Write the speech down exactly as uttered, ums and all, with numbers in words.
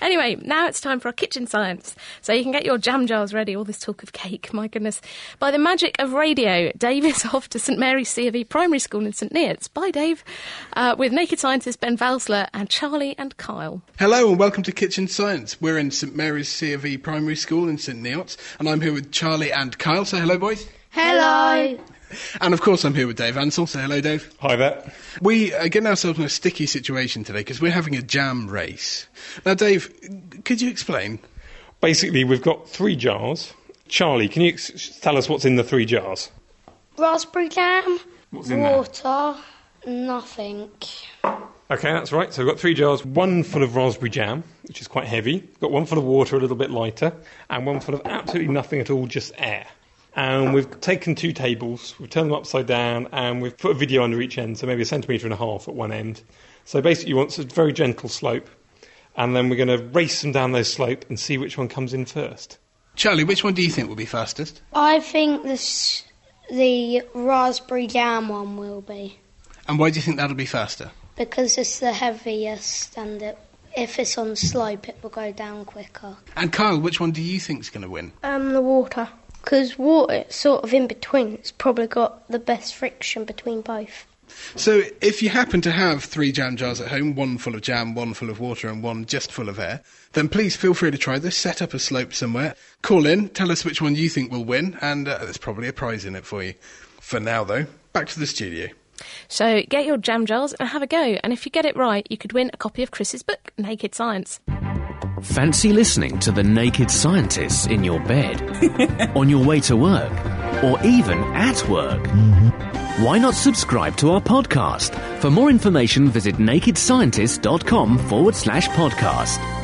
Anyway, now it's time for our kitchen science. So you can get your jam jars ready. All this talk of cake, my goodness. By the magic of radio, Dave is off to St Mary's C of E Primary School in St Neots. Bye, Dave. Uh, with naked scientists Ben Valsler and Charlie and Kyle. Hello and welcome to Kitchen Science. We're in St Mary's C of E Primary School in St Neots, and I'm here with Charlie and Kyle. Say hello, boys. Hello. And of course I'm here with Dave Ansell. Say hello, Dave. Hi there. We are getting ourselves in a sticky situation today because we're having a jam race. Now, Dave, could you explain? Basically, we've got three jars. Charlie, can you ex- tell us what's in the three jars? Raspberry jam, What's in water, nothing. Okay, that's right. So we've got three jars. One full of raspberry jam, which is quite heavy. We've got one full of water, a little bit lighter. And one full of absolutely nothing at all, just air. And we've taken two tables, we've turned them upside down, and we've put a video under each end, so maybe a centimetre and a half at one end. So basically you want a very gentle slope, and then we're going to race them down those slope and see which one comes in first. Charlie, which one do you think will be fastest? I think this, the raspberry jam one will be. And why do you think that'll be faster? Because it's the heaviest, and it, if it's on slope, it will go down quicker. And Kyle, which one do you think's going to win? Um, the water. Because water, it's sort of in between. It's probably got the best friction between both. So if you happen to have three jam jars at home, one full of jam, one full of water and one just full of air, then please feel free to try this. Set up a slope somewhere. Call in, tell us which one you think will win, and uh, there's probably a prize in it for you. For now, though, back to the studio. So get your jam jars and have a go. And if you get it right, you could win a copy of Chris's book, Naked Science. Fancy listening to the naked scientists in your bed, on your way to work, or even at work? Mm-hmm. Why not subscribe to our podcast? For more information, visit nakedscientist.com forward slash podcast.